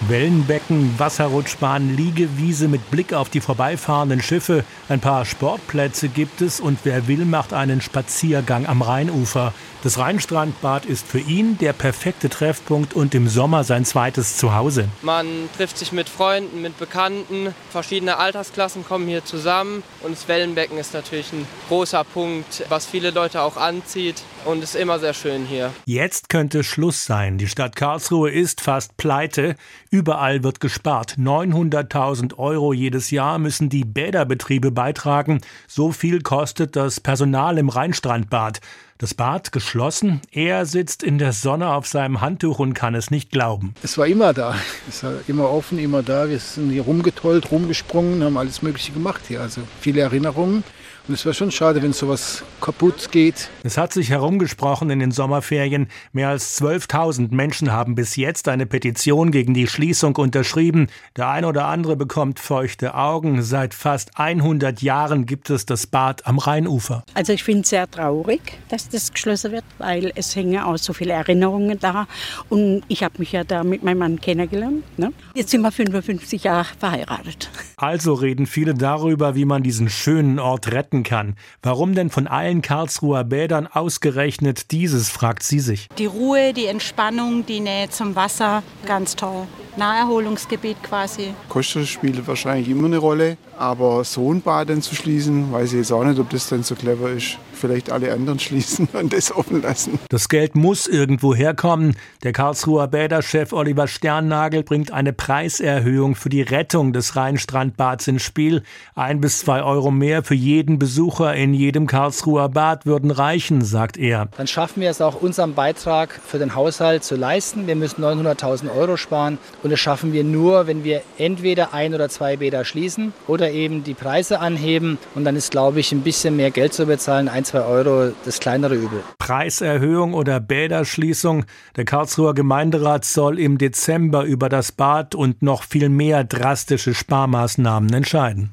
Wellenbecken, Wasserrutschbahn, Liegewiese mit Blick auf die vorbeifahrenden Schiffe. Ein paar Sportplätze gibt es und wer will, macht einen Spaziergang am Rheinufer. Das Rheinstrandbad ist für ihn der perfekte Treffpunkt und im Sommer sein zweites Zuhause. Man trifft sich mit Freunden, mit Bekannten. Verschiedene Altersklassen kommen hier zusammen. Und das Wellenbecken ist natürlich ein großer Punkt, was viele Leute auch anzieht. Und es ist immer sehr schön hier. Jetzt könnte Schluss sein. Die Stadt Karlsruhe ist fast pleite. Überall wird gespart. 900.000 € jedes Jahr müssen die Bäderbetriebe beitragen. So viel kostet das Personal im Rheinstrandbad. Das Bad geschlossen. Er sitzt in der Sonne auf seinem Handtuch und kann es nicht glauben. Es war immer da. Es war immer offen, immer da. Wir sind hier rumgetollt, rumgesprungen, haben alles Mögliche gemacht hier. Also viele Erinnerungen. Und es wäre schon schade, wenn sowas kaputt geht. Es hat sich herumgesprochen in den Sommerferien. Mehr als 12.000 Menschen haben bis jetzt eine Petition gegen die Schließung unterschrieben. Der ein oder andere bekommt feuchte Augen. Seit fast 100 Jahren gibt es das Bad am Rheinufer. Also ich finde es sehr traurig, dass das geschlossen wird, weil es hängen auch so viele Erinnerungen da. Und ich habe mich ja da mit meinem Mann kennengelernt. Ne? Jetzt sind wir 55 Jahre verheiratet. Also reden viele darüber, wie man diesen schönen Ort retten kann. Warum denn von allen Karlsruher Bädern ausgerechnet dieses, fragt sie sich. Die Ruhe, die Entspannung, die Nähe zum Wasser, ganz toll. Naherholungsgebiet quasi. Kosten spielt wahrscheinlich immer eine Rolle, aber so ein Bad dann zu schließen, weiß ich jetzt auch nicht, ob das dann so clever ist. Vielleicht alle anderen schließen und das offen lassen. Das Geld muss irgendwo herkommen. Der Karlsruher Bäderchef Oliver Sternnagel bringt eine Preiserhöhung für die Rettung des Rheinstrandbads ins Spiel. 1 bis 2 € mehr für jeden Besucher in jedem Karlsruher Bad würden reichen, sagt er. Dann schaffen wir es auch, unseren Beitrag für den Haushalt zu leisten. Wir müssen 900.000 € sparen. Und das schaffen wir nur, wenn wir entweder 1 oder 2 Bäder schließen oder eben die Preise anheben. Und dann ist, glaube ich, ein bisschen mehr Geld zu bezahlen, 1, 2 € das kleinere Übel. Preiserhöhung oder Bäderschließung. Der Karlsruher Gemeinderat soll im Dezember über das Bad und noch viel mehr drastische Sparmaßnahmen entscheiden.